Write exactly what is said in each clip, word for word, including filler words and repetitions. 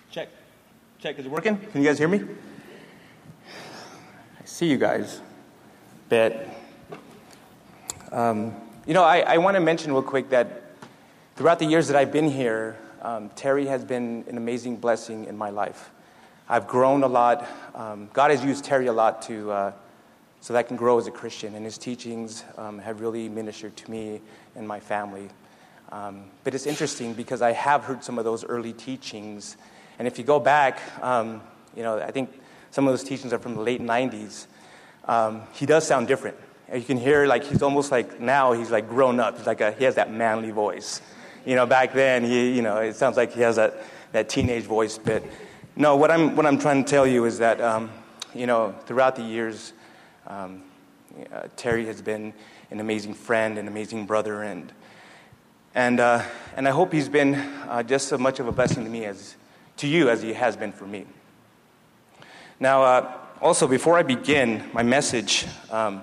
Check. Check. Is it working? Can you guys hear me? I see you guys. Bet. Um, you know, I, I want to mention real quick that throughout the years that I've been here, um, Terry has been an amazing blessing in my life. I've grown a lot. Um, God has used Terry a lot to uh, so that I can grow as a Christian, and his teachings um, have really ministered to me and my family. Um, but it's interesting because I have heard some of those early teachings, and if you go back, um, you know, I think some of those teachings are from the late nineties. Um, he does sound different. You can hear like he's almost like now he's like grown up. He's like a, he has that manly voice. You know, back then he, you know, it sounds like he has that, that teenage voice. But no, what I'm what I'm trying to tell you is that um, you know, throughout the years, um, uh, Terry has been an amazing friend, an amazing brother, and and uh, and I hope he's been uh, just as much of a blessing to me as to you as he has been for me. Now, uh, also before I begin my message. Um,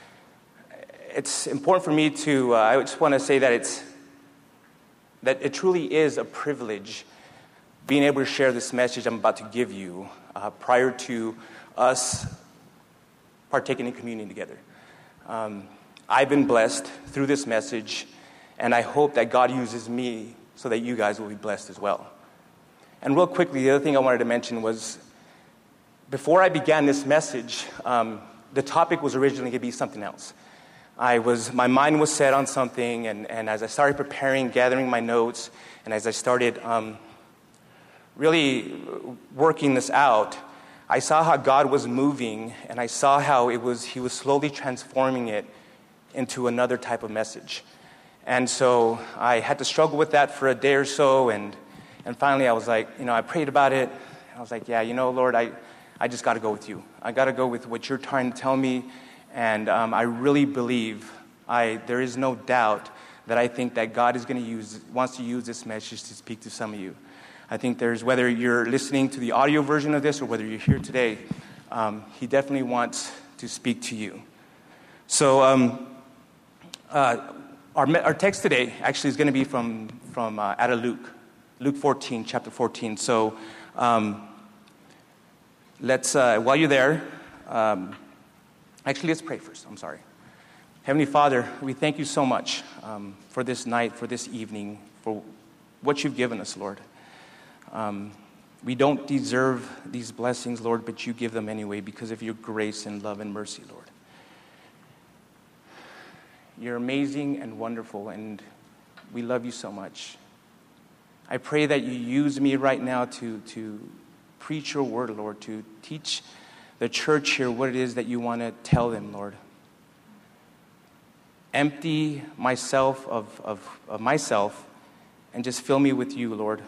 It's important for me to, uh, I just want to say that it's, that it truly is a privilege being able to share this message I'm about to give you uh, prior to us partaking in communion together. Um, I've been blessed through this message, and I hope that God uses me so that you guys will be blessed as well. And real quickly, the other thing I wanted to mention was, before I began this message, um, the topic was originally going to be something else. I was, my mind was set on something, and, and as I started preparing, gathering my notes, and as I started um, really working this out, I saw how God was moving, and I saw how it was, he was slowly transforming it into another type of message. And so I had to struggle with that for a day or so, and, and finally I was like, you know, I prayed about it, and I was like, yeah, you know, Lord, I, I just got to go with you. I got to go with what you're trying to tell me. And um, I really believe, I there is no doubt that I think that God is going to use, wants to use this message to speak to some of you. I think there's, whether you're listening to the audio version of this or whether you're here today, um, he definitely wants to speak to you. So um, uh, our our text today actually is going to be from, from uh, out of Luke, Luke fourteen, chapter fourteen. So um, let's, uh, while you're there, um, Actually, let's pray first. I'm sorry. Heavenly Father, we thank you so much um, for this night, for this evening, for what you've given us, Lord. Um, we don't deserve these blessings, Lord, but you give them anyway because of your grace and love and mercy, Lord. You're amazing and wonderful, and we love you so much. I pray that you use me right now to, to preach your word, Lord, to teach the church here what it is that you want to tell them, Lord. Empty myself of, of, of myself and just fill me with you, Lord.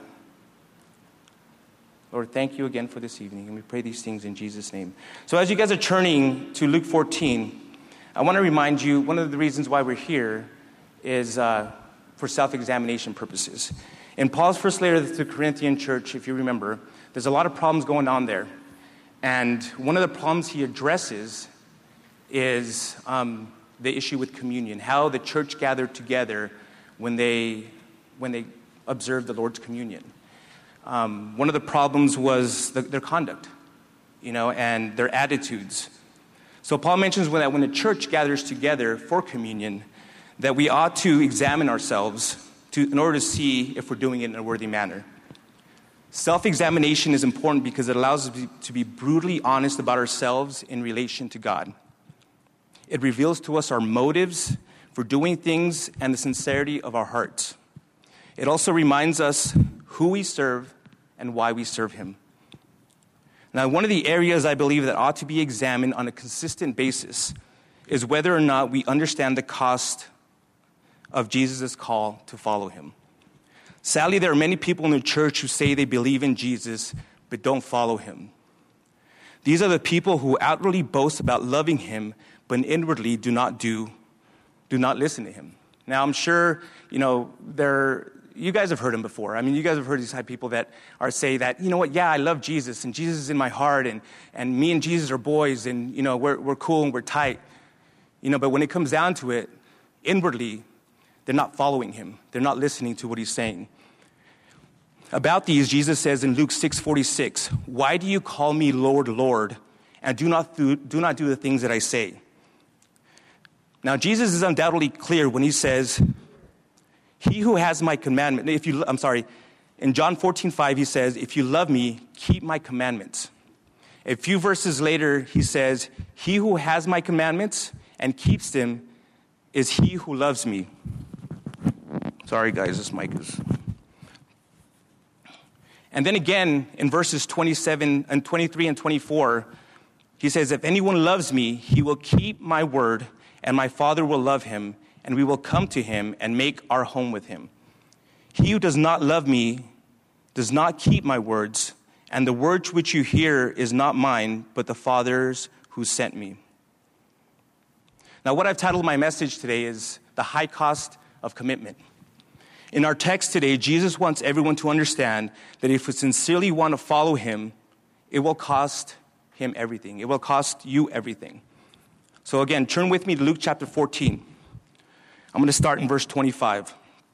Lord, thank you again for this evening, and we pray these things in Jesus' name. So as you guys are turning to Luke fourteen, I want to remind you, one of the reasons why we're here is uh, for self-examination purposes. In Paul's first letter to the Corinthian church, if you remember, there's a lot of problems going on there. And one of the problems he addresses is um, the issue with communion, how the church gathered together when they when they observed the Lord's communion. Um, one of the problems was the, their conduct, you know, and their attitudes. So Paul mentions when, that when the church gathers together for communion, that we ought to examine ourselves to, in order to see if we're doing it in a worthy manner. Self-examination is important because it allows us to be brutally honest about ourselves in relation to God. It reveals to us our motives for doing things and the sincerity of our hearts. It also reminds us who we serve and why we serve him. Now, one of the areas I believe that ought to be examined on a consistent basis is whether or not we understand the cost of Jesus' call to follow him. Sadly, there are many people in the church who say they believe in Jesus, but don't follow him. These are the people who outwardly boast about loving him, but inwardly do not do, do not listen to him. Now, I'm sure, you know, there, you guys have heard him before. I mean, you guys have heard these type of people that are say that, you know what, yeah, I love Jesus, and Jesus is in my heart, and, and me and Jesus are boys, and, you know, we're, we're cool and we're tight. You know, but when it comes down to it, inwardly, they're not following him. They're not listening to what he's saying. About these, Jesus says in Luke six forty-six, "Why do you call me Lord, Lord, and do not do, do not do the things that I say?" Now, Jesus is undoubtedly clear when he says, "He who has my commandment," if you, I'm sorry, in John fourteen five, he says, "If you love me, keep my commandments." A few verses later, he says, "He who has my commandments and keeps them is he who loves me." Sorry, guys, this mic is... And then again, in verses twenty-seven and twenty-three and twenty-four, he says, "If anyone loves me, he will keep my word, and my Father will love him, and we will come to him and make our home with him. He who does not love me does not keep my words, and the word which you hear is not mine, but the Father's who sent me." Now, what I've titled my message today is The High Cost of Commitment. In our text today, Jesus wants everyone to understand that if we sincerely want to follow him, it will cost him everything. It will cost you everything. So again, turn with me to Luke chapter fourteen. I'm going to start in verse twenty-five.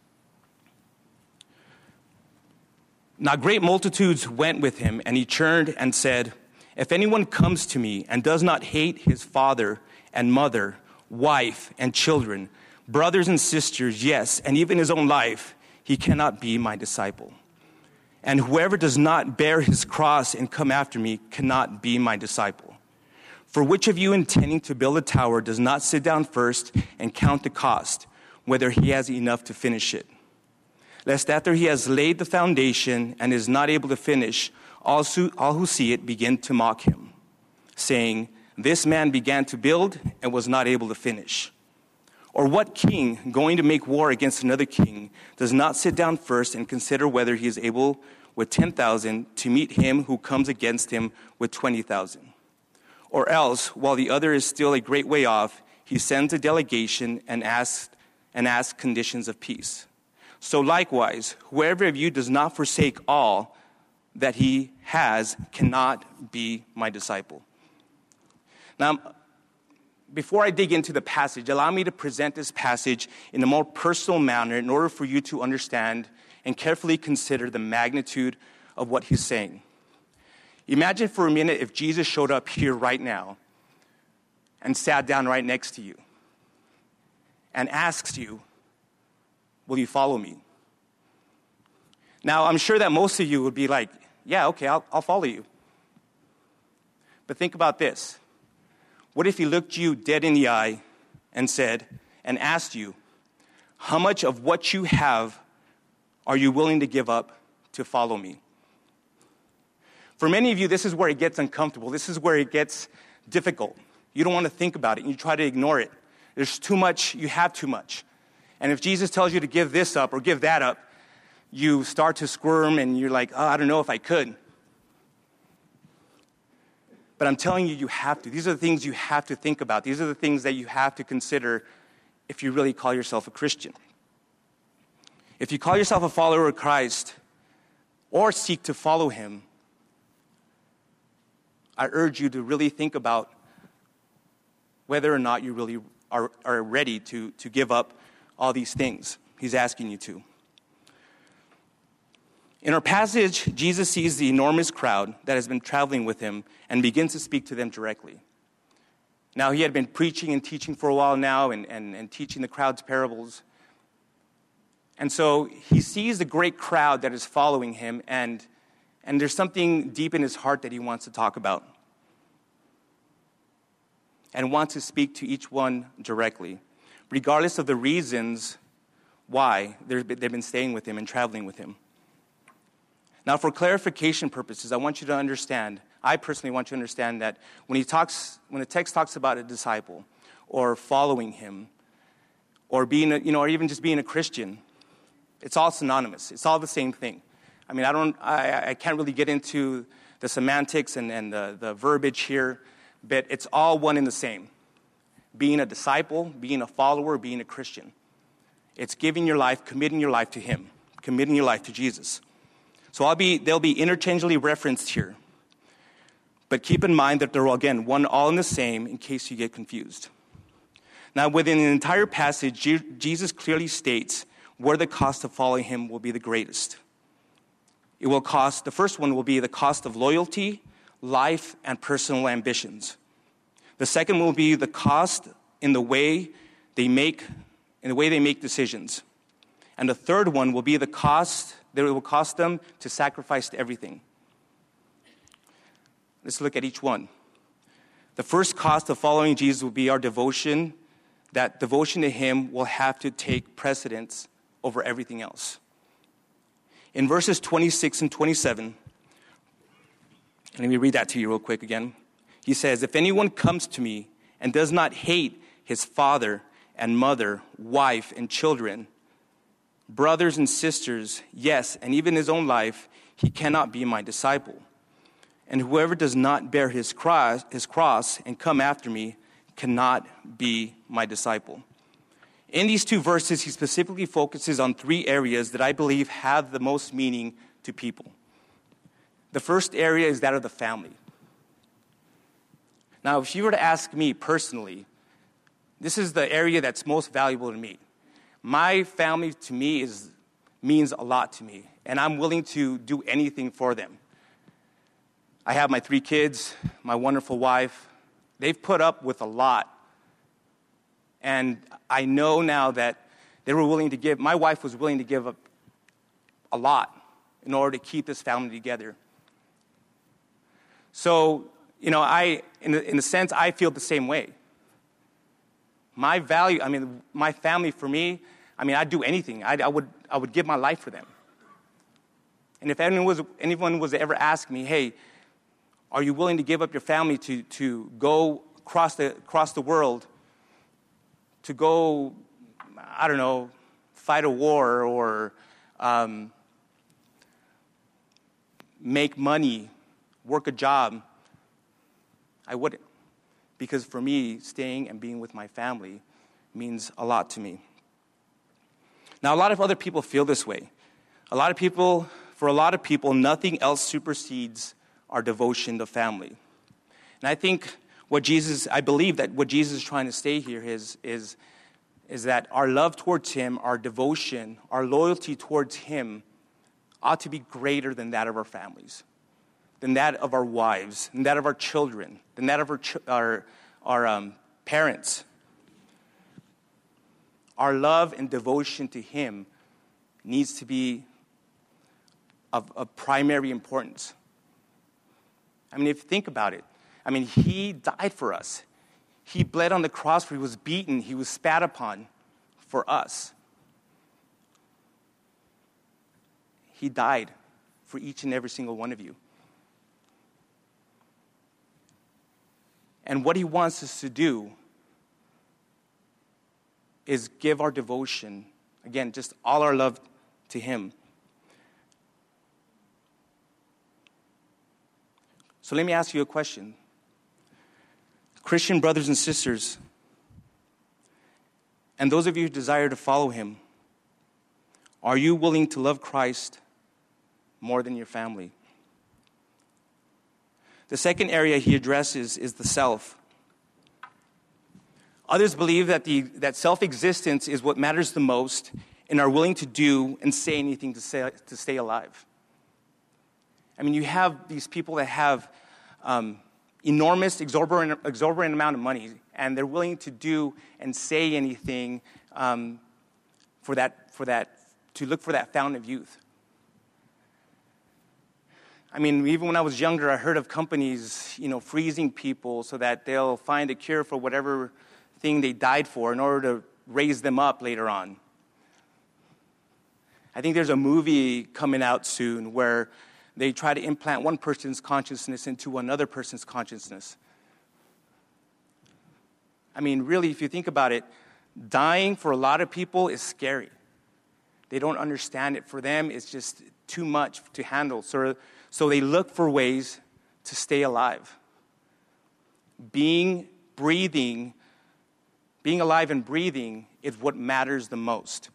"Now great multitudes went with him, and he turned and said, 'If anyone comes to me and does not hate his father and mother, wife and children, brothers and sisters, yes, and even his own life, he cannot be my disciple. And whoever does not bear his cross and come after me cannot be my disciple. For which of you intending to build a tower does not sit down first and count the cost, whether he has enough to finish it? Lest after he has laid the foundation and is not able to finish, all who see it begin to mock him, saying, "This man began to build and was not able to finish." Or what king, going to make war against another king, does not sit down first and consider whether he is able with ten thousand to meet him who comes against him with twenty thousand? Or else, while the other is still a great way off, he sends a delegation and asks, and asks conditions of peace. So likewise, whoever of you does not forsake all that he has cannot be my disciple." Now, before I dig into the passage, allow me to present this passage in a more personal manner in order for you to understand and carefully consider the magnitude of what he's saying. Imagine for a minute if Jesus showed up here right now and sat down right next to you and asks you, "Will you follow me?" Now, I'm sure that most of you would be like, "Yeah, okay, I'll, I'll follow you." But think about this. What if he looked you dead in the eye and said, and asked you, "How much of what you have are you willing to give up to follow me?" For many of you, this is where it gets uncomfortable. This is where it gets difficult. You don't want to think about it, and you try to ignore it. There's too much, you have too much. And if Jesus tells you to give this up or give that up, you start to squirm and you're like, "Oh, I don't know if I could." But I'm telling you, you have to. These are the things you have to think about. These are the things that you have to consider if you really call yourself a Christian. If you call yourself a follower of Christ or seek to follow him, I urge you to really think about whether or not you really are, are ready to, to give up all these things he's asking you to. In our passage, Jesus sees the enormous crowd that has been traveling with him and begins to speak to them directly. Now, he had been preaching and teaching for a while now and, and, and teaching the crowd's parables. And so he sees the great crowd that is following him, and, and there's something deep in his heart that he wants to talk about and wants to speak to each one directly, regardless of the reasons why they've been staying with him and traveling with him. Now, for clarification purposes, I want you to understand, I personally want you to understand that when he talks, when the text talks about a disciple or following him or being, a, you know, or even just being a Christian, it's all synonymous. It's all the same thing. I mean, I don't, I, I can't really get into the semantics and, and the, the verbiage here, but it's all one and the same. Being a disciple, being a follower, being a Christian. It's giving your life, committing your life to him, committing your life to Jesus. So I'll be, they'll be interchangeably referenced here. But keep in mind that they're, again, one all in the same in case you get confused. Now, within the entire passage, Jesus clearly states where the cost of following him will be the greatest. It will cost, the first one will be the cost of loyalty, life, and personal ambitions. The second will be the cost in the way they make, in the way they make decisions. And the third one will be the cost that it will cost them to sacrifice everything. Let's look at each one. The first cost of following Jesus will be our devotion. That devotion to him will have to take precedence over everything else. In verses twenty-six and twenty-seven, let me read that to you real quick again. He says, if anyone comes to me and does not hate his father and mother, wife and children, brothers and sisters, yes, and even his own life, he cannot be my disciple. And whoever does not bear his cross, his cross and come after me cannot be my disciple. In these two verses, he specifically focuses on three areas that I believe have the most meaning to people. The first area is that of the family. Now, if you were to ask me personally, this is the area that's most valuable to me. My family, to me, is means a lot to me, and I'm willing to do anything for them. I have my three kids, my wonderful wife. They've put up with a lot. And I know now that they were willing to give, my wife was willing to give up a lot in order to keep this family together. So, you know, I, in a, in a sense, I feel the same way. My value, I mean, my family for me, I mean, I'd do anything. I'd, I would, I would give my life for them. And if anyone was, anyone was to ever ask me, hey, are you willing to give up your family to, to go across the, across the world, to go, I don't know, fight a war or um, make money, work a job? I wouldn't. Because for me, staying and being with my family means a lot to me. Now, a lot of other people feel this way. A lot of people, for a lot of people, nothing else supersedes our devotion to family. And I think what Jesus, I believe that what Jesus is trying to say here is, is, is that our love towards him, our devotion, our loyalty towards him ought to be greater than that of our families, than that of our wives, than that of our children, than that of our, ch- our, our um, parents. Our love and devotion to him needs to be of, of primary importance. I mean, if you think about it, I mean, he died for us. He bled on the cross where he was beaten. He was spat upon for us. He died for each and every single one of you. And what he wants us to do is give our devotion, again, just all our love to him. So let me ask you a question. Christian brothers and sisters, and those of you who desire to follow him, are you willing to love Christ more than your family? The second area he addresses is the self. Others believe that the that self-existence is what matters the most and are willing to do and say anything to, say, to stay alive. I mean, you have these people that have um, enormous, exorbitant, exorbitant amount of money, and they're willing to do and say anything um, for that, for that, to look for that fountain of youth. I mean, even when I was younger, I heard of companies, you know, freezing people so that they'll find a cure for whatever thing they died for in order to raise them up later on. I think there's a movie coming out soon where they try to implant one person's consciousness into another person's consciousness. I mean, really, if you think about it, dying for a lot of people is scary. They don't understand it. For them, it's just too much to handle. So, so they look for ways to stay alive. Being, breathing, being alive and breathing is what matters the most.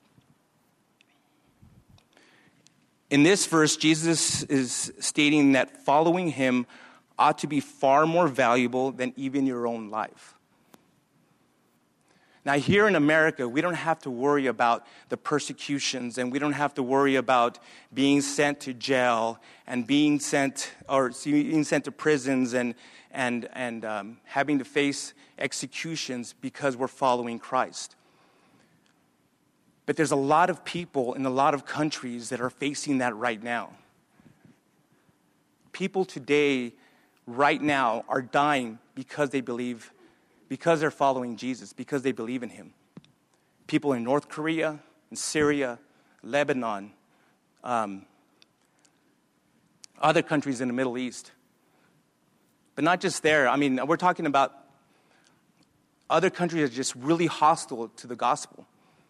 In this verse, Jesus is stating that following him ought to be far more valuable than even your own life. Now, here in America, we don't have to worry about the persecutions, and we don't have to worry about being sent to jail and being sent or being sent to prisons and and and um, having to face executions because we're following Christ. But there's a lot of people in a lot of countries that are facing that right now. People today, right now, are dying because they believe. Because they're following Jesus, because they believe in him. People in North Korea, in Syria, Lebanon, um, other countries in the Middle East. But not just there. I mean, we're talking about other countries that are just really hostile to the gospel.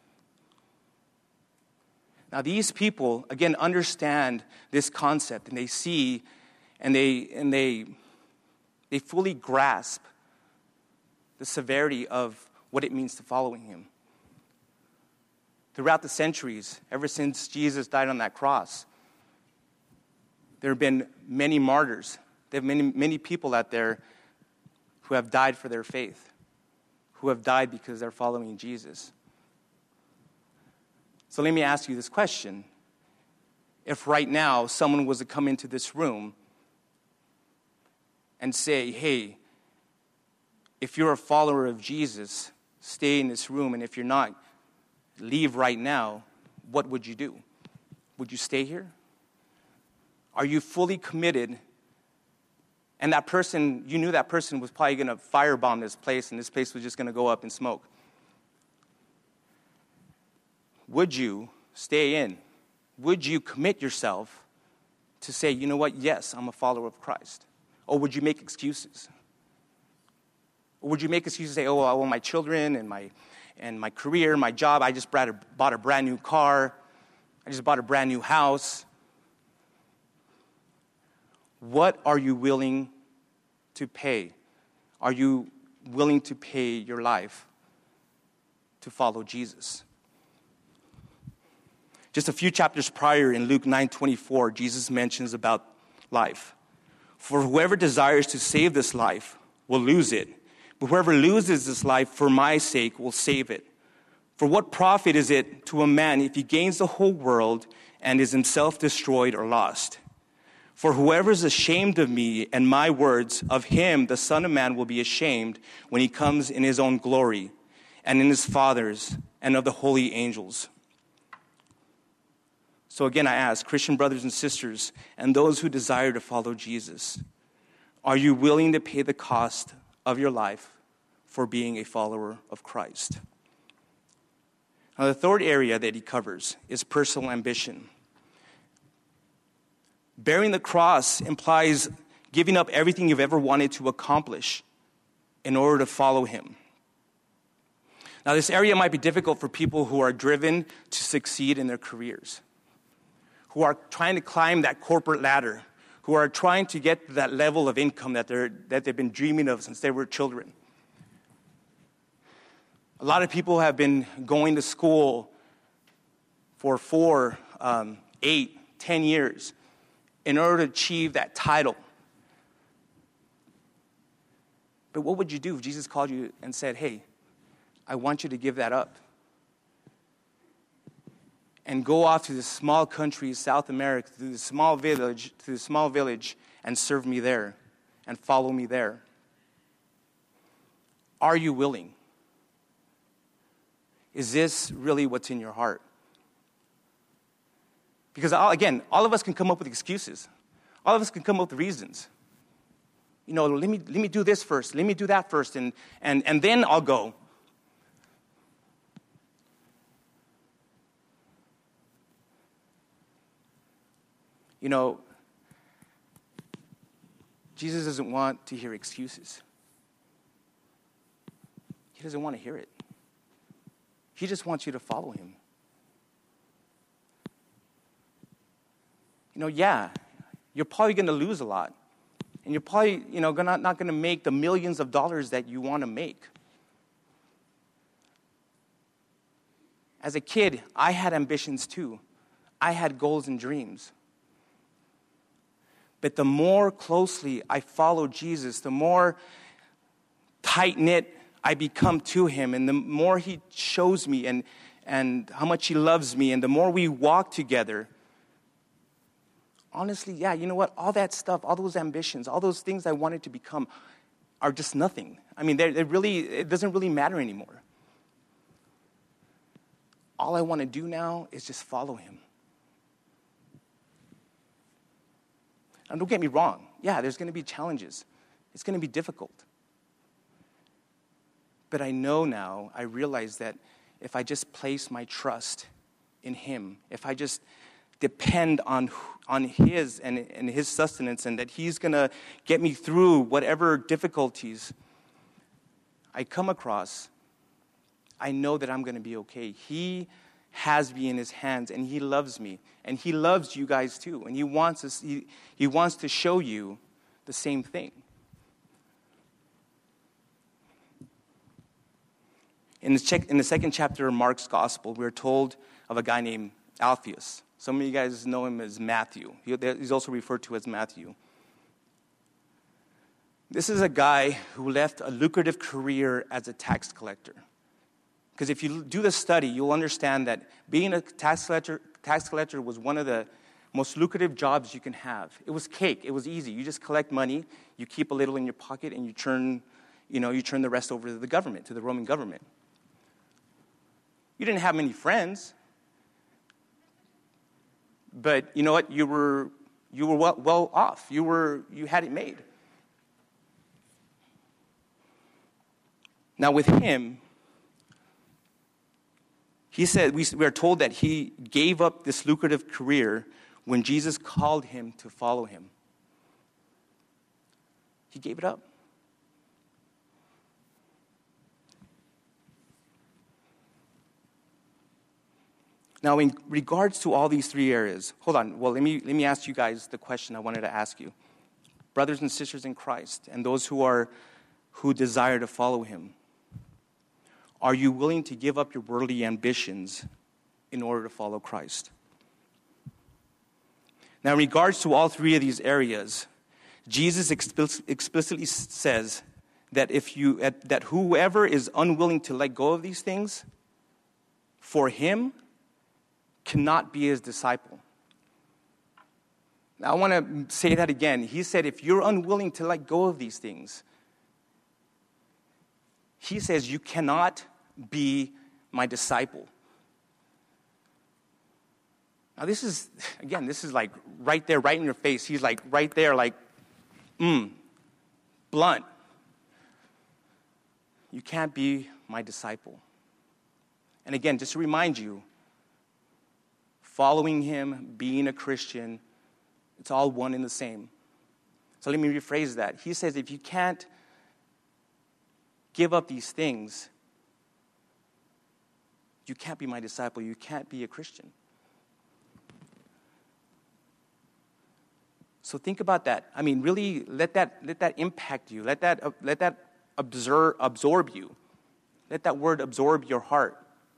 Now, these people, again, understand this concept, and they see, and they and they they fully grasp the severity of what it means to following him. Throughout the centuries, ever since Jesus died on that cross, there have been many martyrs. There have been many, many people out there who have died for their faith, who have died because they're following Jesus. So let me ask you this question. If right now someone was to come into this room and say, hey, if you're a follower of Jesus, stay in this room, and if you're not, leave right now, what would you do? Would you stay here? Are you fully committed? And that person, you knew that person was probably going to firebomb this place, and this place was just going to go up in smoke. Would you stay in? Would you commit yourself to say, you know what, yes, I'm a follower of Christ? Or would you make excuses? Or would you make excuses and say, oh, well, my children and my and my career, my job, I just bought a, bought a brand new car. I just bought a brand new house. What are you willing to pay? Are you willing to pay your life to follow Jesus? Just a few chapters prior in Luke nine twenty-four, Jesus mentions about life. For whoever desires to save this life will lose it. But whoever loses this life for my sake will save it. For what profit is it to a man if he gains the whole world and is himself destroyed or lost? For whoever is ashamed of me and my words, of him the Son of Man will be ashamed when he comes in his own glory and in his Father's and of the holy angels. So again, I ask, Christian brothers and sisters, and those who desire to follow Jesus, are you willing to pay the cost of your life for being a follower of Christ? Now, the third area that he covers is personal ambition. Bearing the cross implies giving up everything you've ever wanted to accomplish in order to follow him. Now, this area might be difficult for people who are driven to succeed in their careers, who are trying to climb that corporate ladder, who are trying to get to that level of income that, they're, that they've been dreaming of since they were children. A lot of people have been going to school for four, um, eight, ten years in order to achieve that title. But what would you do if Jesus called you and said, hey, I want you to give that up and go off to this small country, South America, to this small village, to this small village, and serve me there, and follow me there? Are you willing? Is this really what's in your heart? Because all, again, all of us can come up with excuses. All of us can come up with reasons. You know, let me let me do this first. Let me do that first, and and and then I'll go. You know, Jesus doesn't want to hear excuses. He doesn't want to hear it. He just wants you to follow him. You know, yeah, you're probably going to lose a lot. And you're probably, you know, gonna, not going to make the millions of dollars that you want to make. As a kid, I had ambitions too. I had goals and dreams. But the more closely I followed Jesus, the more tight-knit I become to him, and the more he shows me and, and how much he loves me, and the more we walk together, honestly, yeah, you know what? All that stuff, all those ambitions, all those things I wanted to become are just nothing. I mean, they're, they're really, it doesn't really matter anymore. All I want to do now is just follow him. And don't get me wrong. Yeah, there's going to be challenges. It's going to be difficult. But I know now, I realize that if I just place my trust in him, if I just depend on on his and, and his sustenance, and that he's going to get me through whatever difficulties I come across, I know that I'm going to be okay. He has me in his hands, and he loves me, and he loves you guys too, and he wants us. He, he wants to show you the same thing. In the, check, in the second chapter of Mark's Gospel, we're told of a guy named Alphaeus. Some of you guys know him as Matthew. He, he's also referred to as Matthew. This is a guy who left a lucrative career as a tax collector. Because if you do the study, you'll understand that being a tax collector, tax collector was one of the most lucrative jobs you can have. It was cake. It was easy. You just collect money, you keep a little in your pocket, and you turn, you know, you turn the rest over to the government, to the Roman government. You didn't have many friends, but you know what? You were you were well, well off. You were you had it made. Now with him, he said we, we are told that he gave up this lucrative career when Jesus called him to follow him. He gave it up. Now, in regards to all these three areas, hold on. Well, let me let me ask you guys the question I wanted to ask you. Brothers and sisters in Christ, and those who are who desire to follow him, are you willing to give up your worldly ambitions in order to follow Christ? Now, in regards to all three of these areas, Jesus explicitly says that if you that whoever is unwilling to let go of these things, for him, cannot be his disciple. Now, I want to say that again. He said, if you're unwilling to let go of these things, he says, you cannot be my disciple. Now, this is, again, this is like right there, right in your face. He's like right there, like, mm, blunt. You can't be my disciple. And again, just to remind you, following him, being a Christian, it's all one and the same. So let me rephrase that. He says if you can't give up these things, you can't be my disciple. You can't be a Christian. So think about that. I mean, really let that let that impact you. Let that uh, let that absorb absorb you. Let that word absorb your heart.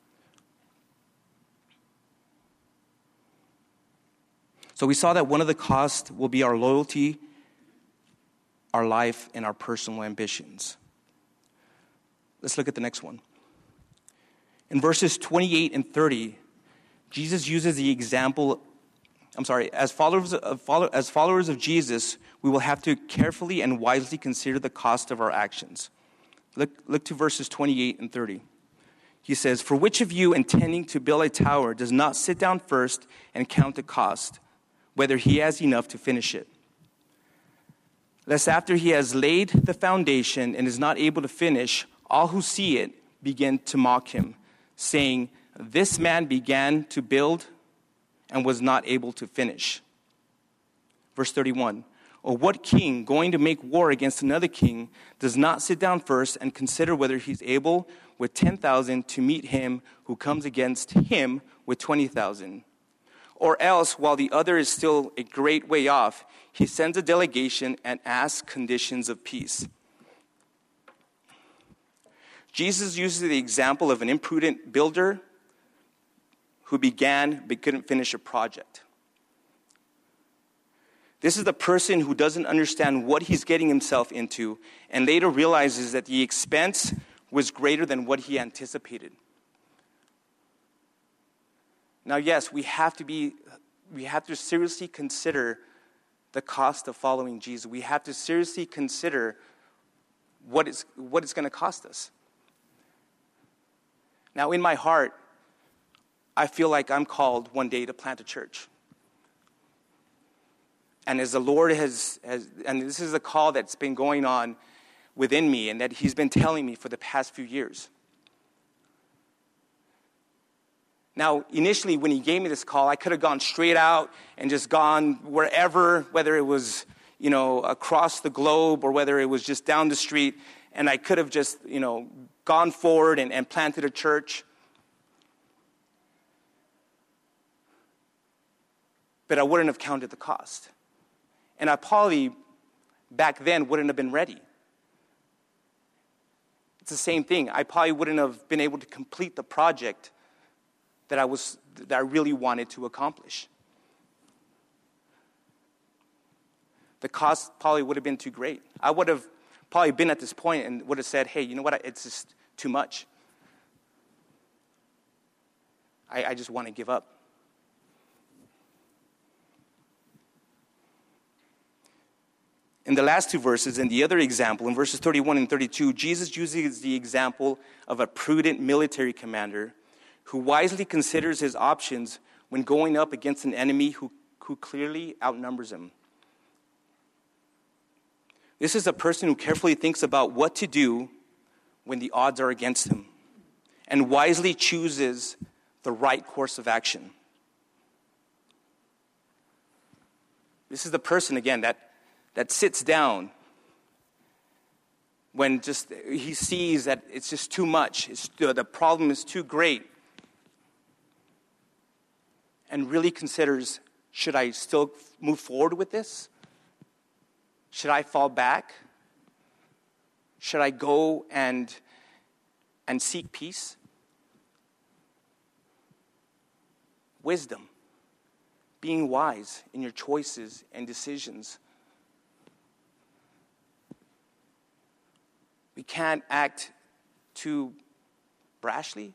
So we saw that one of the costs will be our loyalty, our life, and our personal ambitions. Let's look at the next one. In verses twenty-eight and thirty, Jesus uses the example, I'm sorry, as followers of, as followers of Jesus, we will have to carefully and wisely consider the cost of our actions. Look, look to verses twenty-eight and thirty. He says, "For which of you intending to build a tower does not sit down first and count the cost, whether he has enough to finish it? Lest after he has laid the foundation and is not able to finish, all who see it begin to mock him, saying, 'This man began to build and was not able to finish.'" Verse thirty-one, "Or what king going to make war against another king does not sit down first and consider whether he's able with ten thousand to meet him who comes against him with twenty thousand? Or else, while the other is still a great way off, he sends a delegation and asks conditions of peace." Jesus uses the example of an imprudent builder who began but couldn't finish a project. This is the person who doesn't understand what he's getting himself into and later realizes that the expense was greater than what he anticipated. Now, yes, we have to be, we have to seriously consider the cost of following Jesus. We have to seriously consider what it's, what it's going to cost us. Now, in my heart, I feel like I'm called one day to plant a church. And as the Lord has, has, and this is a call that's been going on within me and that he's been telling me for the past few years. Now, initially, when he gave me this call, I could have gone straight out and just gone wherever, whether it was, you know, across the globe or whether it was just down the street, and I could have just, you know, gone forward and, and planted a church. But I wouldn't have counted the cost. And I probably, back then, wouldn't have been ready. It's the same thing. I probably wouldn't have been able to complete the project that I was that I really wanted to accomplish. The cost probably would have been too great. I would have probably been at this point and would have said, hey, you know what, it's just too much. I, I just want to give up. In the last two verses, in the other example, in verses thirty-one and thirty-two, Jesus uses the example of a prudent military commander who wisely considers his options when going up against an enemy who, who clearly outnumbers him. This is a person who carefully thinks about what to do when the odds are against him and wisely chooses the right course of action. This is the person, again, that that sits down when just he sees that it's just too much, it's, the problem is too great, and really considers, should I still move forward with this? Should I fall back? Should I go and, and seek peace? Wisdom, being wise in your choices and decisions. We can't act too brashly.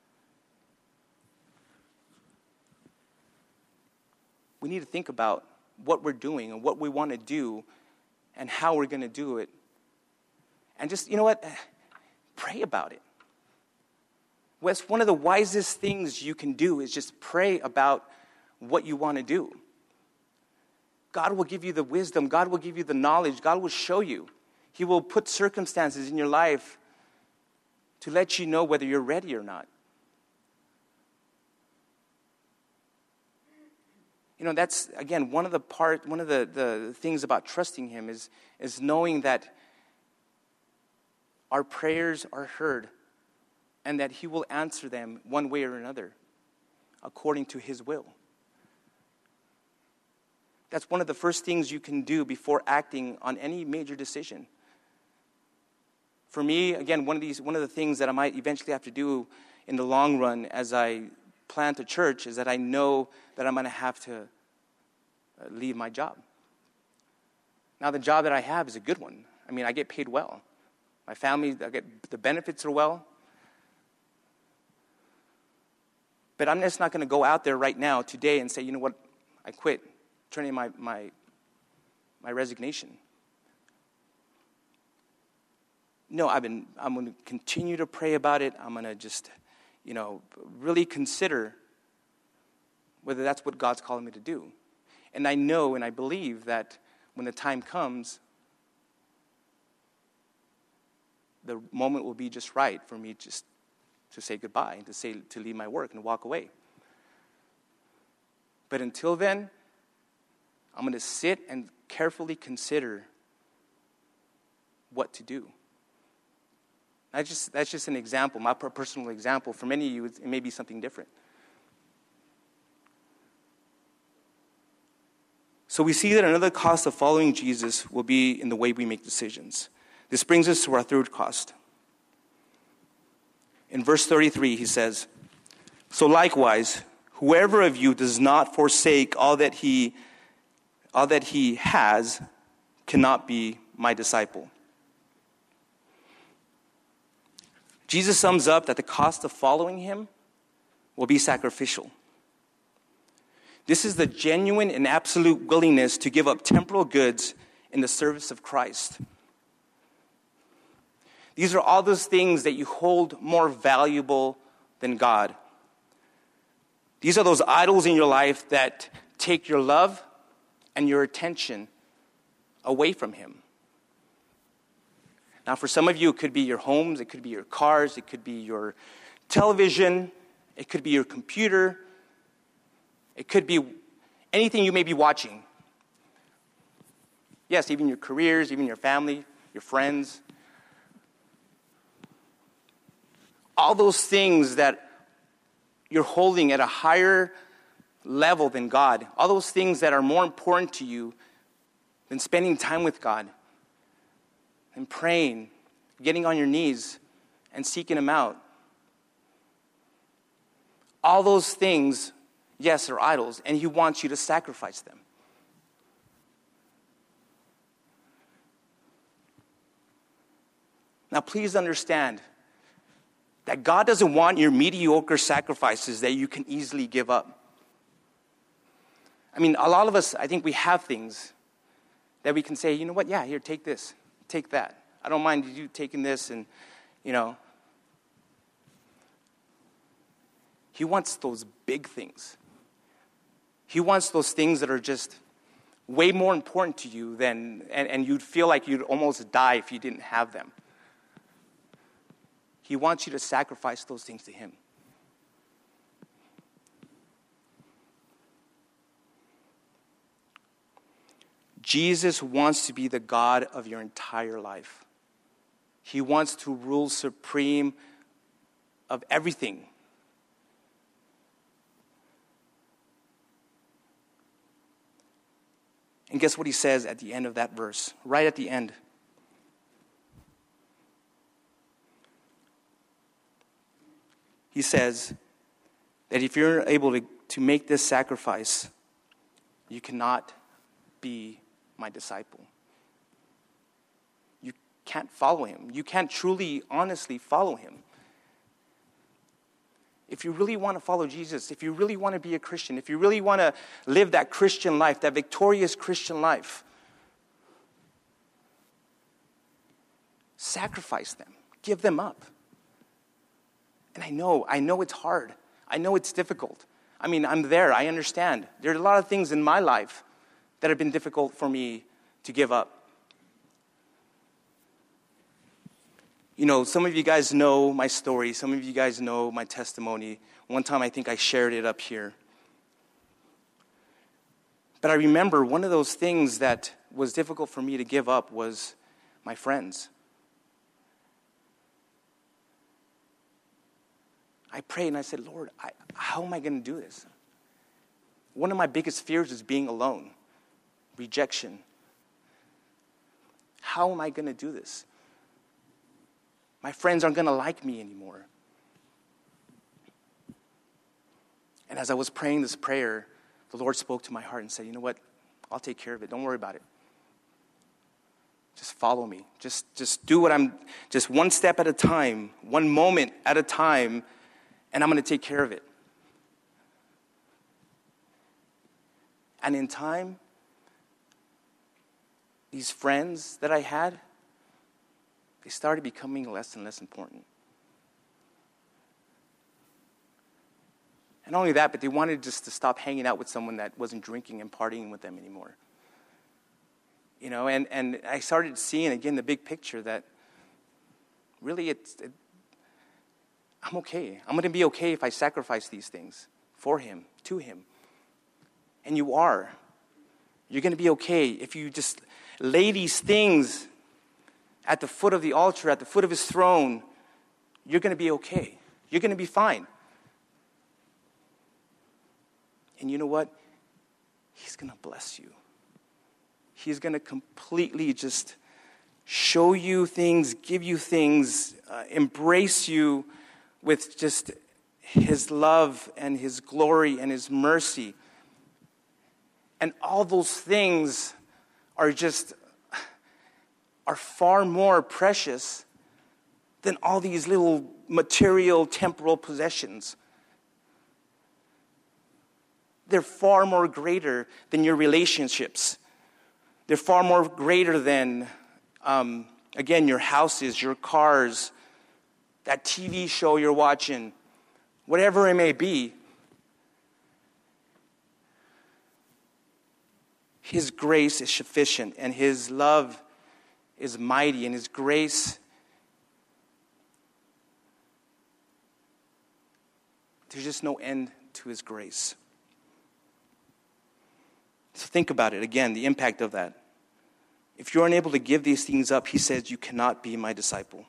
We need to think about what we're doing and what we want to do and how we're going to do it. And just, you know what? Pray about it. What's one of the wisest things you can do is just pray about what you want to do. God will give you the wisdom. God will give you the knowledge. God will show you. He will put circumstances in your life to let you know whether you're ready or not. You know, that's, again, one of the part, one of the, the things about trusting him is, is knowing that our prayers are heard and that he will answer them one way or another according to his will. That's one of the first things you can do before acting on any major decision. For me, again, one of these, one of the things that I might eventually have to do in the long run as I plant a church is that I know that I'm going to have to leave my job. Now, the job that I have is a good one. I mean, I get paid well. My family, I get, the benefits are well. But I'm just not going to go out there right now today and say, you know what, I quit, turn in my my, my resignation. No, I've been, I'm going to continue to pray about it. I'm going to just, you know, really consider whether that's what God's calling me to do. And I know and I believe that when the time comes, the moment will be just right for me just to say goodbye and to say to leave my work and walk away. But until then, I'm going to sit and carefully consider what to do. That's just, that's just an example, my personal example. For many of you, it may be something different. So we see that another cost of following Jesus will be in the way we make decisions. This brings us to our third cost. In verse thirty-three, he says, "So likewise, whoever of you does not forsake all that he, all that he has cannot be my disciple." Jesus sums up that the cost of following him will be sacrificial. This is the genuine and absolute willingness to give up temporal goods in the service of Christ. These are all those things that you hold more valuable than God. These are those idols in your life that take your love and your attention away from him. Now, for some of you, it could be your homes, it could be your cars, it could be your television, it could be your computer, it could be anything you may be watching. Yes, even your careers, even your family, your friends. All those things that you're holding at a higher level than God. All those things that are more important to you than spending time with God and praying, getting on your knees and seeking him out. All those things, yes, are idols, and he wants you to sacrifice them. Now, please understand that God doesn't want your mediocre sacrifices that you can easily give up. I mean, a lot of us, I think we have things that we can say, you know what, yeah, here, take this, take that. I don't mind you taking this and, you know. He wants those big things. He wants those things that are just way more important to you than, and, and you'd feel like you'd almost die if you didn't have them. He wants you to sacrifice those things to him. Jesus wants to be the God of your entire life. He wants to rule supreme of everything. And guess what he says at the end of that verse? Right at the end. He says that if you're able to, to make this sacrifice, you cannot be my disciple. You can't follow him. You can't truly, honestly follow him. If you really want to follow Jesus, if you really want to be a Christian, if you really want to live that Christian life, that victorious Christian life, sacrifice them. Give them up. And I know, I know it's hard. I know it's difficult. I mean, I'm there. I understand. There are a lot of things in my life that have been difficult for me to give up. You know, some of you guys know my story. Some of you guys know my testimony. One time I think I shared it up here. But I remember one of those things that was difficult for me to give up was my friends. I prayed and I said, Lord, I, how am I going to do this? One of my biggest fears is being alone, rejection. How am I going to do this? My friends aren't going to like me anymore. And as I was praying this prayer, the Lord spoke to my heart and said, you know what? I'll take care of it. Don't worry about it. Just follow me. Just, just do what I'm, just one step at a time, one moment at a time, and I'm going to take care of it. And in time, these friends that I had, they started becoming less and less important. And not only that, but they wanted just to stop hanging out with someone that wasn't drinking and partying with them anymore. You know, and, and I started seeing, again, the big picture that really it's, it, I'm okay. I'm going to be okay if I sacrifice these things for him, to him. And you are. You're going to be okay if you just lay these things at the foot of the altar, at the foot of his throne. You're going to be okay. You're going to be fine. And you know what? He's going to bless you. He's going to completely just show you things, give you things, uh, embrace you with just his love and his glory and his mercy. And all those things are just, are far more precious than all these little material, temporal possessions. They're far more greater than your relationships. They're far more greater than, um, again, your houses, your cars, that T V show you're watching, whatever it may be. His grace is sufficient, and His love is mighty, and His grace, there's just no end to His grace. So think about it again, the impact of that. If you're unable to give these things up, He says, you cannot be my disciple.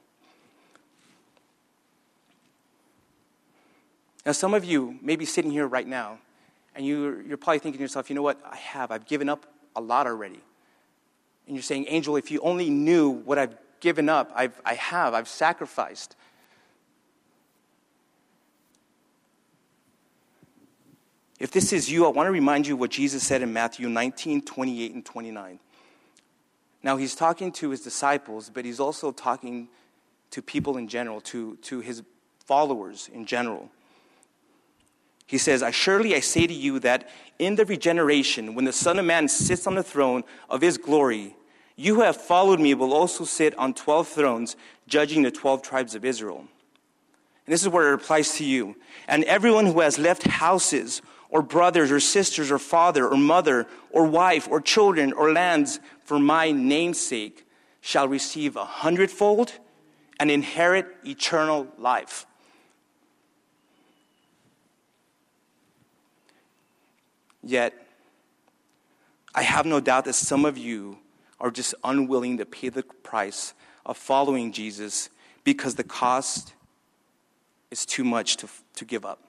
Now, some of you may be sitting here right now, and you're, you're probably thinking to yourself, you know what, I have. I've given up a lot already. And you're saying, Angel, if you only knew what I've given up, I've, I have, I've sacrificed. If this is you, I want to remind you what Jesus said in Matthew nineteen, twenty-eight, and twenty-nine. Now, He's talking to His disciples, but He's also talking to people in general, to, to His followers in general. He says, I surely I say to you that in the regeneration, when the Son of Man sits on the throne of His glory, you who have followed me will also sit on twelve thrones, judging the twelve tribes of Israel. And this is where it applies to you. And everyone who has left houses, or brothers, or sisters, or father, or mother, or wife, or children, or lands for my name's sake shall receive a hundredfold and inherit eternal life. Yet, I have no doubt that some of you are just unwilling to pay the price of following Jesus because the cost is too much to, to give up.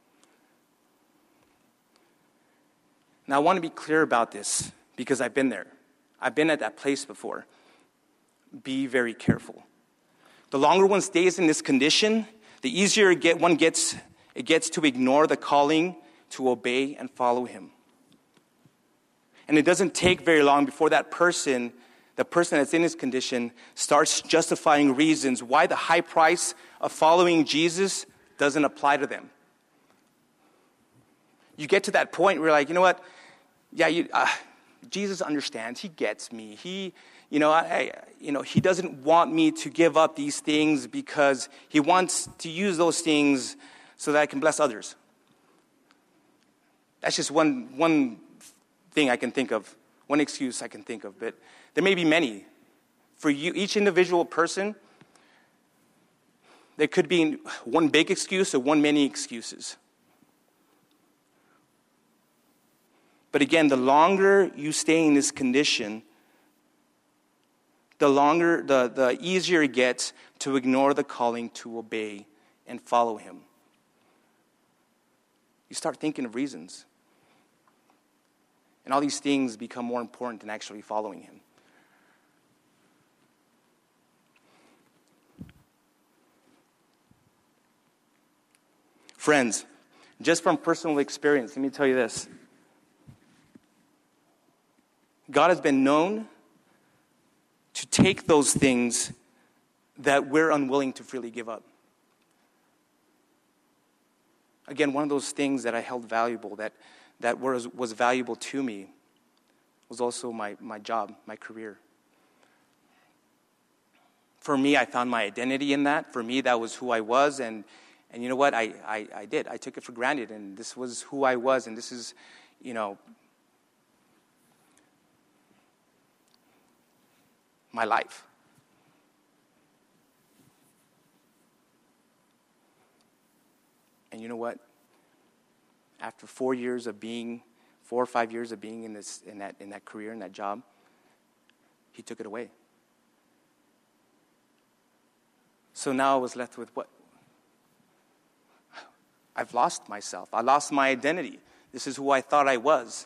Now, I want to be clear about this because I've been there. I've been at that place before. Be very careful. The longer one stays in this condition, the easier it get, one gets, it gets to ignore the calling to obey and follow Him. And it doesn't take very long before that person, the person that's in this condition, starts justifying reasons why the high price of following Jesus doesn't apply to them. You get to that point where you're like, you know what? Yeah, you, uh, Jesus understands. He gets me. He, you know, I, you know, He doesn't want me to give up these things because He wants to use those things so that I can bless others. That's just one one thing I can think of, one excuse I can think of, but there may be many. For you, each individual person, there could be one big excuse or one many excuses. But again, the longer you stay in this condition, the longer, the, the easier it gets to ignore the calling to obey and follow Him. You start thinking of reasons. And all these things become more important than actually following Him. Friends, just from personal experience, let me tell you this. God has been known to take those things that we're unwilling to freely give up. Again, one of those things that I held valuable, that, that was, was valuable to me, was also my, my job, my career. For me, I found my identity in that. For me, that was who I was, and and you know what? I, I, I did. I took it for granted, and this was who I was, and this is, you know, my life. And you know what? After four years of being, four or five years of being in this, in that, in that career, in that job, He took it away. So now I was left with what? I've lost myself. I lost my identity. This is who I thought I was.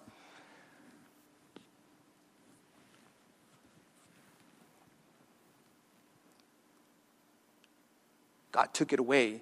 God took it away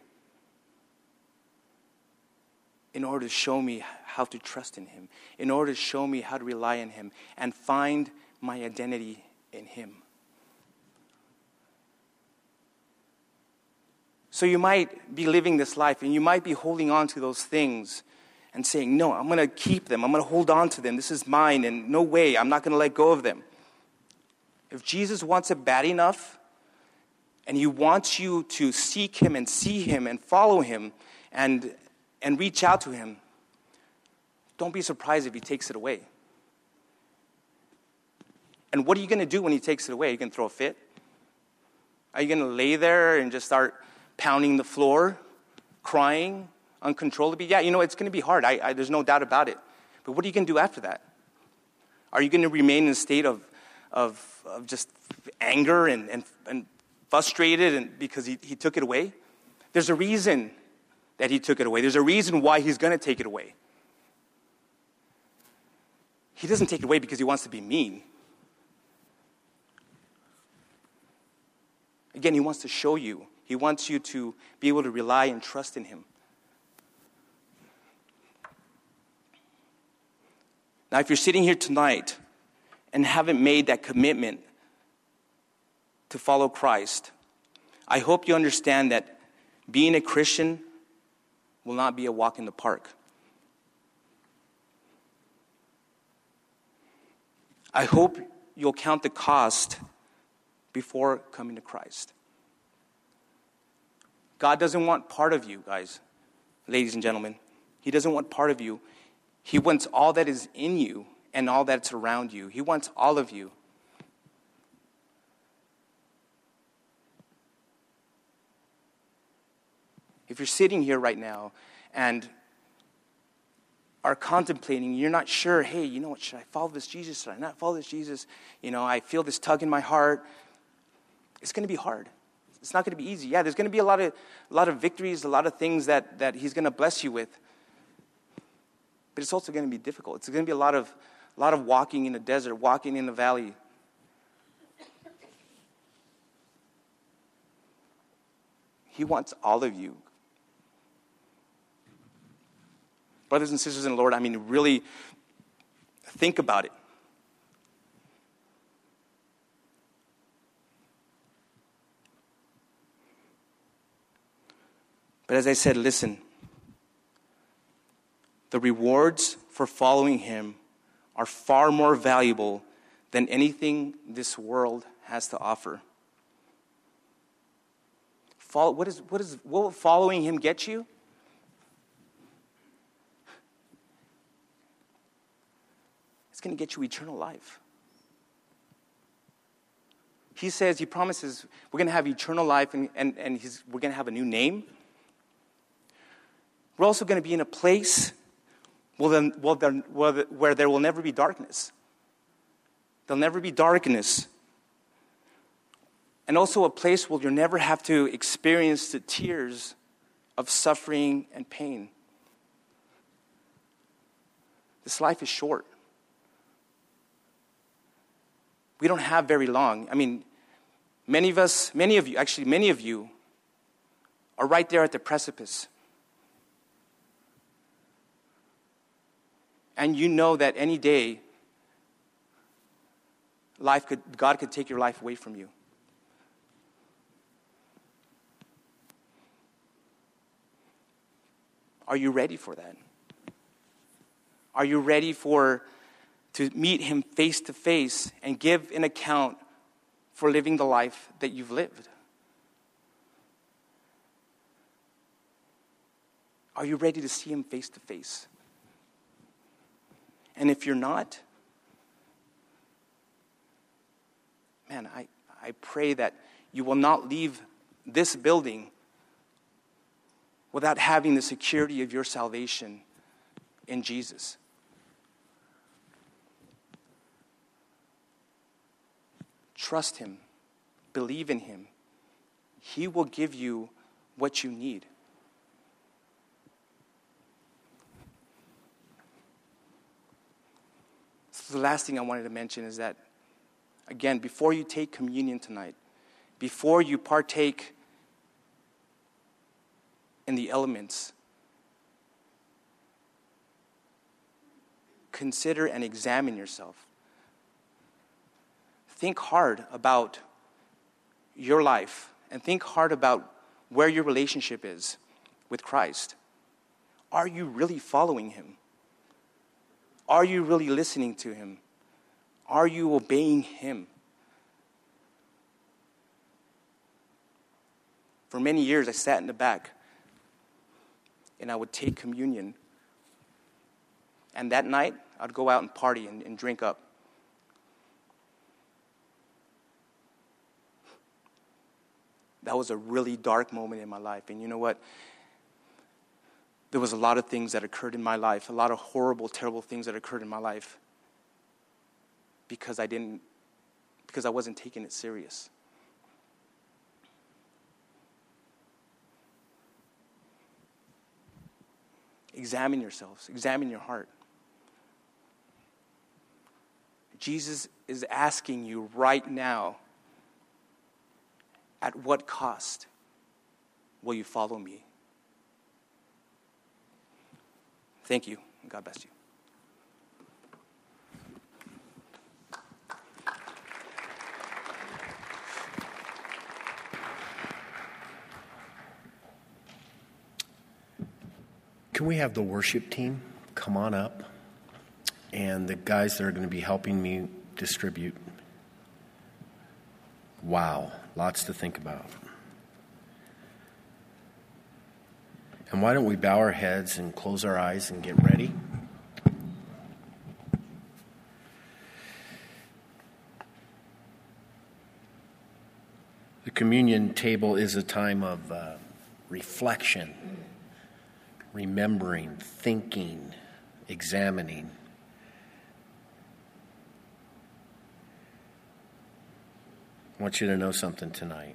in order to show me how to trust in Him, in order to show me how to rely on Him and find my identity in Him. So you might be living this life and you might be holding on to those things and saying, no, I'm going to keep them. I'm going to hold on to them. This is mine, and no way, I'm not going to let go of them. If Jesus wants it bad enough, and he wants you to seek him and see him and follow him and, and reach out to him, don't be surprised if he takes it away. And what are you going to do when he takes it away? Are you going to throw a fit? Are you going to lay there and just start pounding the floor, crying uncontrollably? Yeah, you know, it's going to be hard. I, I, there's no doubt about it. But what are you going to do after that? Are you going to remain in a state of, of, of just anger and, and, and frustrated and because he, he took it away? There's a reason that he took it away. There's a reason why he's going to take it away. He doesn't take it away because he wants to be mean. Again, he wants to show you. He wants you to be able to rely and trust in him. Now, if you're sitting here tonight and haven't made that commitment to follow Christ, I hope you understand that being a Christian will not be a walk in the park. I hope you'll count the cost before coming to Christ. God doesn't want part of you, guys, ladies and gentlemen. He doesn't want part of you. He wants all that is in you and all that's around you. He wants all of you. If you're sitting here right now and are contemplating, you're not sure, hey, you know what, should I follow this Jesus? Should I not follow this Jesus? You know, I feel this tug in my heart. It's going to be hard. It's not going to be easy. Yeah, there's going to be a lot of a lot of victories, a lot of things that, that he's going to bless you with. But it's also going to be difficult. It's going to be a lot of a lot of walking in the desert, walking in the valley. He wants all of you. Brothers and sisters in the Lord, I mean, really think about it. But as I said, listen. The rewards for following him are far more valuable than anything this world has to offer. Follow, what, is, what, is, what will following him get you? It's going to get you eternal life. He says, he promises, we're going to have eternal life, and, and, and he's, we're going to have a new name. We're also going to be in a place well, then, well, then, well, where there will never be darkness. There'll never be darkness. And also a place where you'll never have to experience the tears of suffering and pain. This life is short. We don't have very long. I mean, many of us, many of you, actually many of you, are right there at the precipice. And you know that any day, life could, God could take your life away from you. Are you ready for that? Are you ready for to meet him face to face and give an account for living the life that you've lived? Are you ready to see him face to face? And if you're not, man, I, I pray that you will not leave this building without having the security of your salvation in Jesus. Trust him. Believe in him. He will give you what you need. So the last thing I wanted to mention is that, again, before you take communion tonight, before you partake in the elements, consider and examine yourself. Think hard about your life and think hard about where your relationship is with Christ. Are you really following him? Are you really listening to him? Are you obeying him? For many years, I sat in the back and I would take communion. And that night, I'd go out and party and, and drink up. That was a really dark moment in my life. And you know what? There was a lot of things that occurred in my life, a lot of horrible, terrible things that occurred in my life because I didn't, because I wasn't taking it serious. Examine yourselves. Examine your heart. Jesus is asking you right now, at what cost will you follow me? Thank you, and God bless you. Can we have the worship team come on up? And the guys that are going to be helping me distribute. Wow, lots to think about. And why don't we bow our heads and close our eyes and get ready? The communion table is a time of uh, reflection, remembering, thinking, examining. I want you to know something tonight.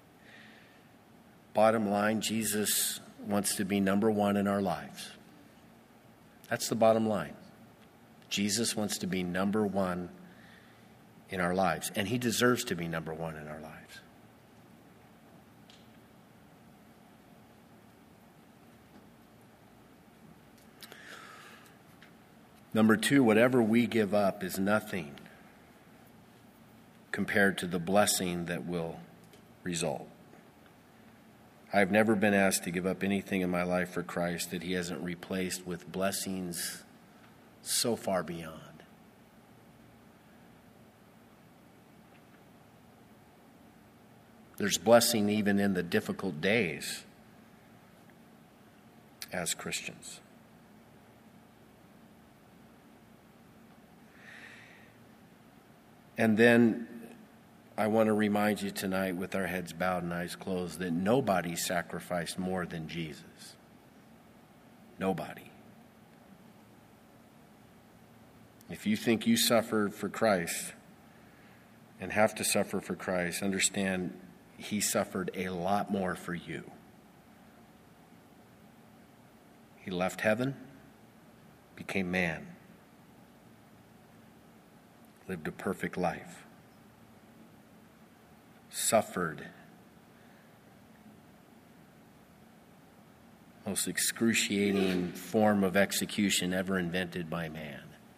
Bottom line, Jesus wants to be number one in our lives. That's the bottom line. Jesus wants to be number one in our lives, and he deserves to be number one in our lives. Number two, whatever we give up is nothing compared to the blessing that will result. I've never been asked to give up anything in my life for Christ that he hasn't replaced with blessings so far beyond. There's blessing even in the difficult days as Christians. And then I want to remind you tonight, with our heads bowed and eyes closed, that nobody sacrificed more than Jesus. Nobody. If you think you suffered for Christ and have to suffer for Christ, understand he suffered a lot more for you. He left heaven, became man, lived a perfect life, suffered most excruciating form of execution ever invented by man.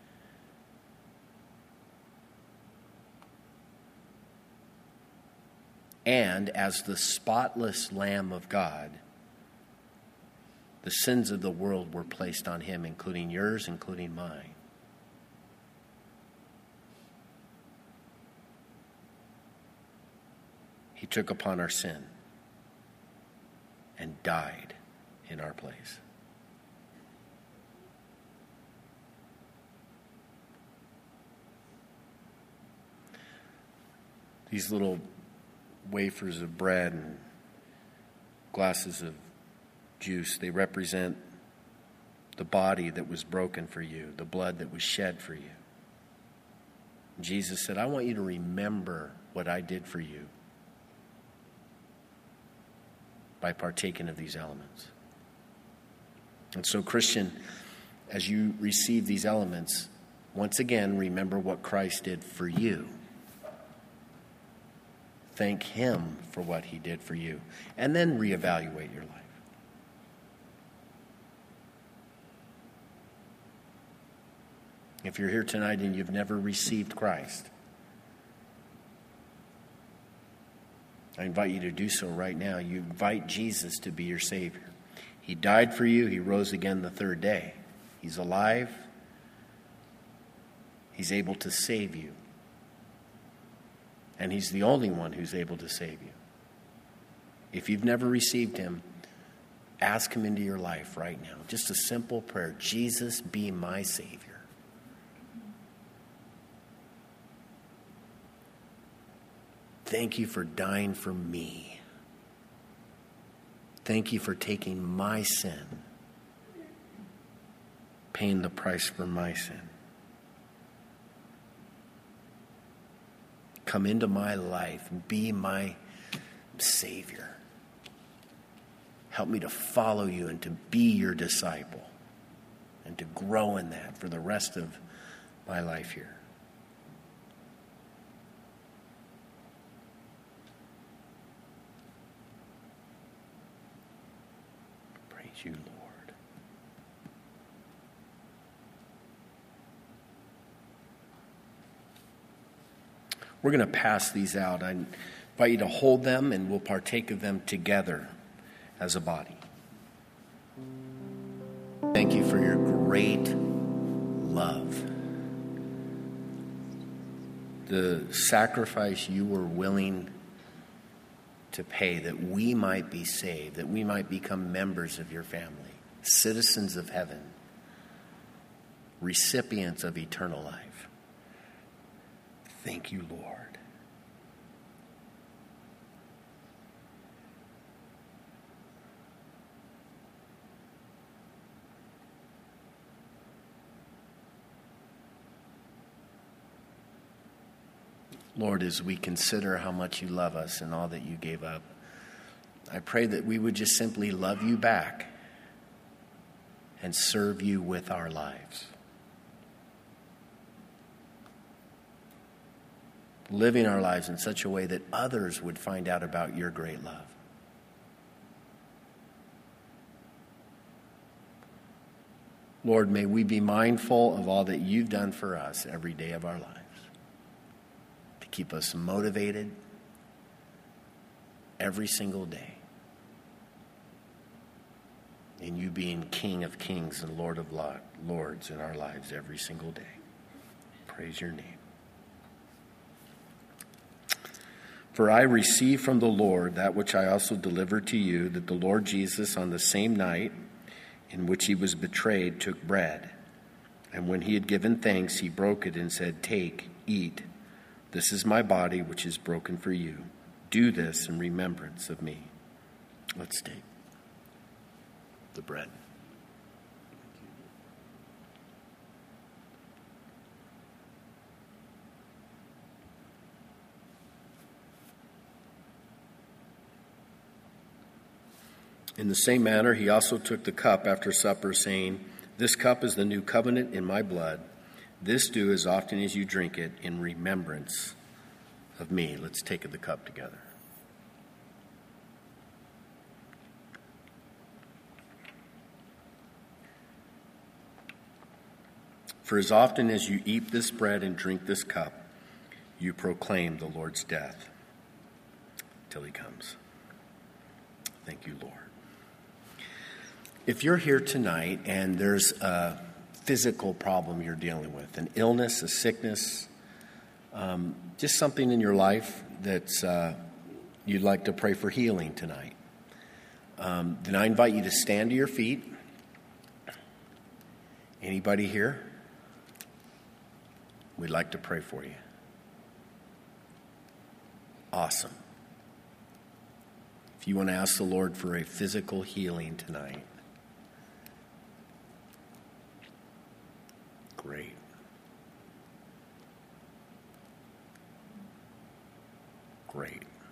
And as the spotless Lamb of God, the sins of the world were placed on him, including yours, including mine. He took upon our sin and died in our place. These little wafers of bread and glasses of juice, they represent the body that was broken for you, the blood that was shed for you. Jesus said, I want you to remember what I did for you by partaking of these elements. And so, Christian, as you receive these elements, once again, remember what Christ did for you. Thank him for what he did for you, and then reevaluate your life. If you're here tonight and you've never received Christ, I invite you to do so right now. You invite Jesus to be your Savior. He died for you. He rose again the third day. He's alive. He's able to save you. And he's the only one who's able to save you. If you've never received him, ask him into your life right now. Just a simple prayer. Jesus, be my Savior. Thank you for dying for me. Thank you for taking my sin, paying the price for my sin. Come into my life and be my Savior. Help me to follow you and to be your disciple and to grow in that for the rest of my life here. Praise you, Lord. We're going to pass these out. I invite you to hold them and we'll partake of them together as a body. Thank you for your great love. The sacrifice you were willing to pay that we might be saved, that we might become members of your family, citizens of heaven, recipients of eternal life. Thank you, Lord. Lord, as we consider how much you love us and all that you gave up, I pray that we would just simply love you back and serve you with our lives. Living our lives in such a way that others would find out about your great love. Lord, may we be mindful of all that you've done for us every day of our lives. To keep us motivated every single day. In you being King of kings and Lord of lords in our lives every single day. Praise your name. For I received from the Lord that which I also delivered to you, that the Lord Jesus, on the same night in which he was betrayed, took bread. And when he had given thanks, he broke it and said, "Take, eat. This is my body, which is broken for you. Do this in remembrance of me." Let's take the bread. In the same manner, he also took the cup after supper, saying, "This cup is the new covenant in my blood. This do as often as you drink it in remembrance of me." Let's take the cup together. For as often as you eat this bread and drink this cup, you proclaim the Lord's death till he comes. Thank you, Lord. If you're here tonight and there's a physical problem you're dealing with, an illness, a sickness, um, just something in your life that's uh, you'd like to pray for healing tonight, um, then I invite you to stand to your feet. Anybody here? We'd like to pray for you. Awesome. If you want to ask the Lord for a physical healing tonight, great. Great.